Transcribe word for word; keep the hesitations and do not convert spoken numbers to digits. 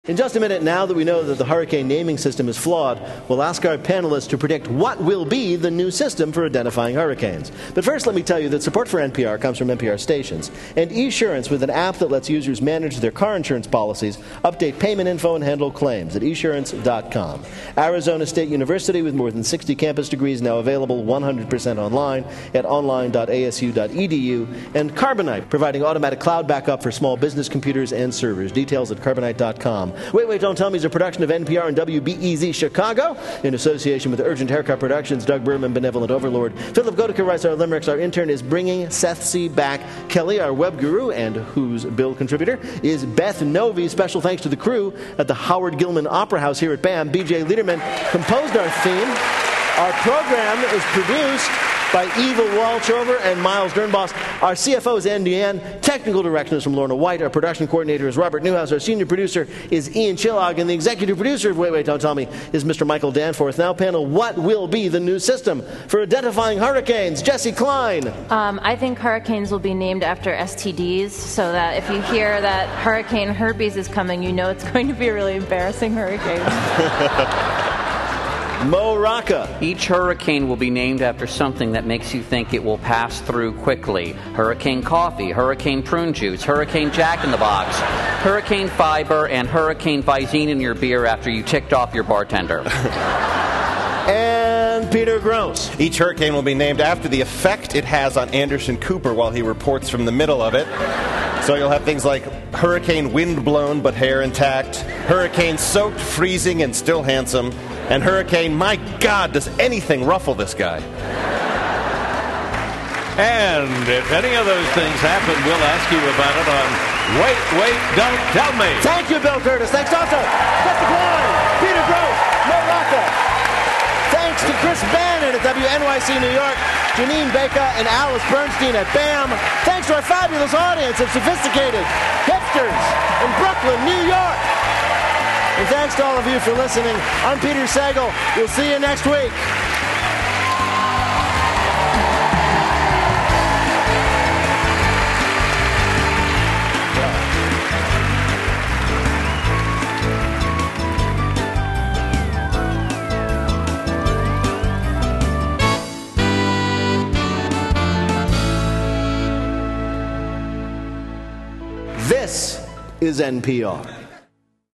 In just a minute, now that we know that the hurricane naming system is flawed, we'll ask our panelists to predict what will be the new system for identifying hurricanes. But first, let me tell you that support for N P R comes from N P R stations. And eSurance, with an app that lets users manage their car insurance policies, update payment info, and handle claims at esurance dot com. Arizona State University, with more than sixty campus degrees now available one hundred percent online at online dot A S U dot E D U. And Carbonite, providing automatic cloud backup for small business computers and servers. Details at carbonite dot com. Wait, Wait, Don't Tell Me is a production of N P R and W B E Z Chicago in association with Urgent Haircut Productions, Doug Berman, Benevolent Overlord. Philip Goedeke writes our limericks. Our intern is bringing Seth C. back. Kelly, our web guru and Who's Bill contributor, is Beth Novi. Special thanks to the crew at the Howard Gilman Opera House here at B A M. B J Liederman composed our theme. Our program is produced by Eva Walchover and Miles Dernbos. Our C F O is Ann Deanne. Technical direction is from Lorna White. Our production coordinator is Robert Newhouse. Our senior producer is Ian Chillog. And the executive producer of Wait, Wait, Don't Tell Me is Mister Michael Danforth. Now, panel, what will be the new system for identifying hurricanes? Jesse Klein. Um, I think hurricanes will be named after S T Ds, so that if you hear that hurricane herpes is coming, you know it's going to be a really embarrassing hurricane. Mo Rocca. Each hurricane will be named after something that makes you think it will pass through quickly. Hurricane coffee, hurricane prune juice, hurricane jack-in-the-box, hurricane fiber, and hurricane Visine in your beer after you ticked off your bartender. And Peter Gross. Each hurricane will be named after the effect it has on Anderson Cooper while he reports from the middle of it. So you'll have things like hurricane wind-blown but hair intact, hurricane soaked, freezing, and still handsome, and hurricane, my God, does anything ruffle this guy? And if any of those things happen, we'll ask you about it on Wait, Wait, Don't Tell Me. Thank you, Bill Curtis. Thanks also Jesse Klein, Peter Gross, Mo Rocca. Thanks to Chris Bannon at W N Y C New York, Janine Baker and Alice Bernstein at B A M. Thanks to our fabulous audience of sophisticated hipsters in Brooklyn, New York. And thanks to all of you for listening. I'm Peter Sagal. We'll see you next week. This is N P R.